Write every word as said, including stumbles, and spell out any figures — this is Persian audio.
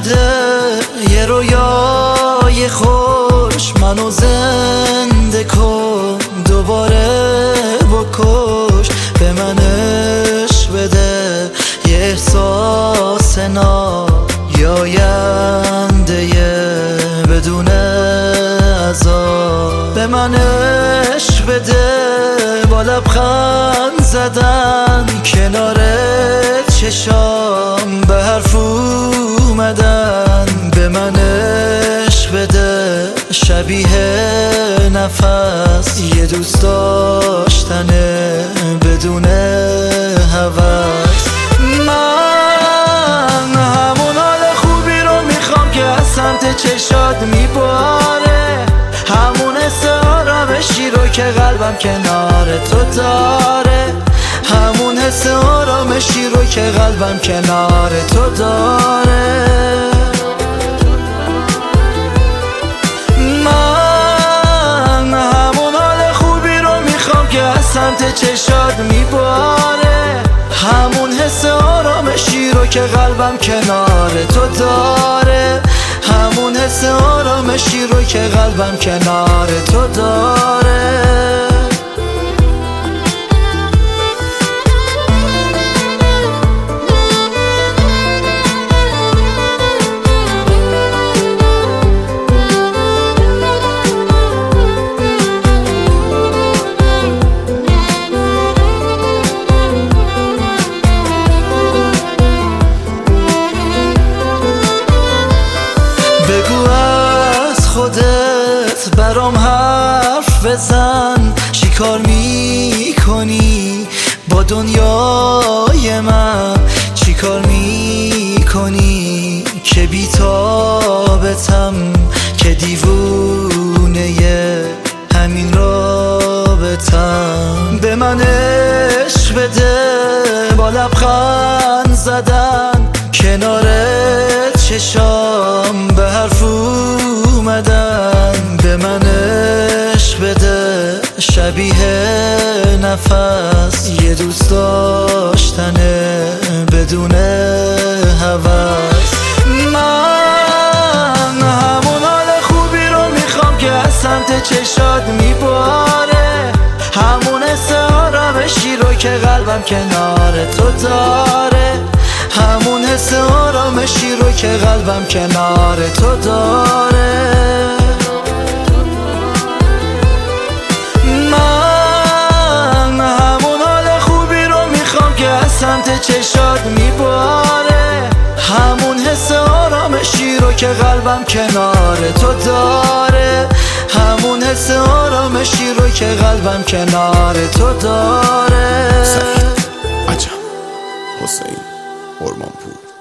بده یه رویای خوش، منو زنده کن دوباره بکش. به من عشق بده یه احساس نایاینده بدون عذاب. به من عشق بده با لبخند زدن کنار چشام به حرف اومدن. به من عشق بده شبیه نفس یه دوست داشتنه بدون هوس. من همون حال خوبی رو میخوام که از سمت چشات میباره، همون حس آرامشی رو که قلبم کنار تو داره، همون حس آرامشی رو که قلبم کنار تو داره. من همون حال خوبی رو میخوام که از سمت چشات میباره، همون حس آرامشی رو که قلبم کنار تو داره، همون حس آرامشی رو که قلبم کنار تو داره. بگو از خودت برام حرف بزن، چی کار میکنی با دنیای من؟ چی کار میکنی که بی‌تابتم، که دیوونه همین رابطم؟ به من عشق بده با لبخند زدن کنار چشام به حرف اومدن. به من عشق بده شبیه نفس یه دوست داشتنه بدون هوس. من همون حال خوبی رو میخوام که از سمت چشات میباره، همون حس آرامشی رو که قلبم کنار تو داره، همون حس آرامشی رو که قلبم کنار تو داره. من همون حال خوبی رو میخوام که از سمت چشات میباره، همون حس آرامشی رو که قلبم کنار تو داره، همون حس آرامشی رو که قلبم کنار تو داره. سعید عجب، حسین، ارمانپور.